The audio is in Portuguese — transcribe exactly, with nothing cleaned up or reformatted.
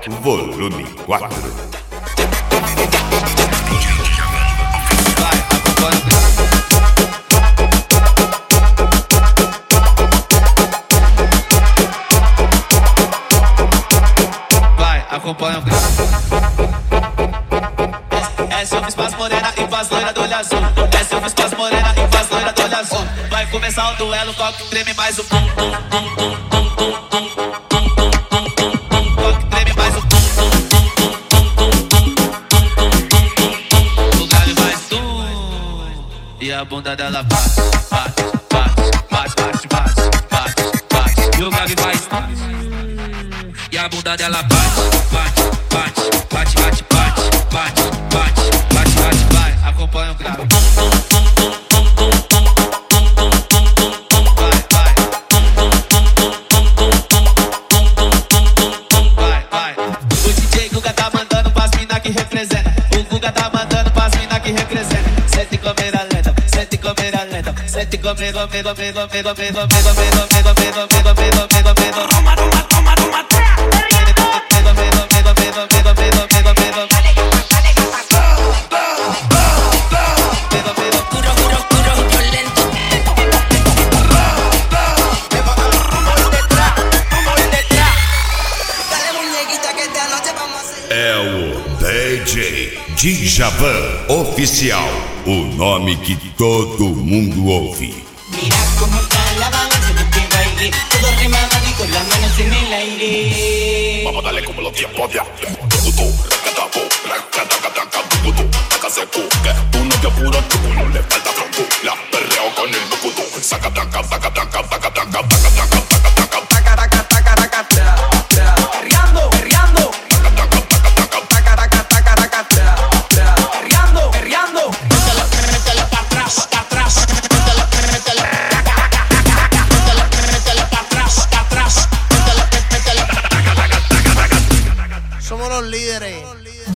volume quatro. Vai, acompanha o grau. Essa eu fiz pras morena e pras loira do olho azul. Essa eu fiz pras morena e pras loira do olho azul. Vai começar o duelo, coque treme mais o pum, tum, tum, tum, tum, tum, tum, tum, tum, tum, tum. Coque treme mais o pum, tum, tum, tum, tum, tum, tum, tum, tum, tum, tum. O galho vai tum e a bunda dela bate, bate, bate, bate, bate, bate, bate. E o galho vai tum e a bunda dela bate, bate, bate, bate, bate, bate, bate, bate, bate, bate, vai, acompanha o grave. Vai, vai. O D J Guga tá mandando pras mina que representa. O Guga tá mandando pras mina que representa. Sente câmera lenta, sente câmera lenta, sente câmera, câmera, câmera, câmera, câmera, câmera, câmera, câmera, câmera, câmera, câmera. Toma, toma, toma, toma. É o D J Djavan Oficial, o nome que todo mundo ouve. Mira cómo está la balanza de que baile, todo remama y con las manos en el aire. Vamos a darle como los tiempos de antes. Tucutu, recatapo, recatacatanca, tucutu, tacasecu, que tu novio puro, tú no le falta tronco. La perreo con el tucutu, sacatanca, sacatanca, sacatanca.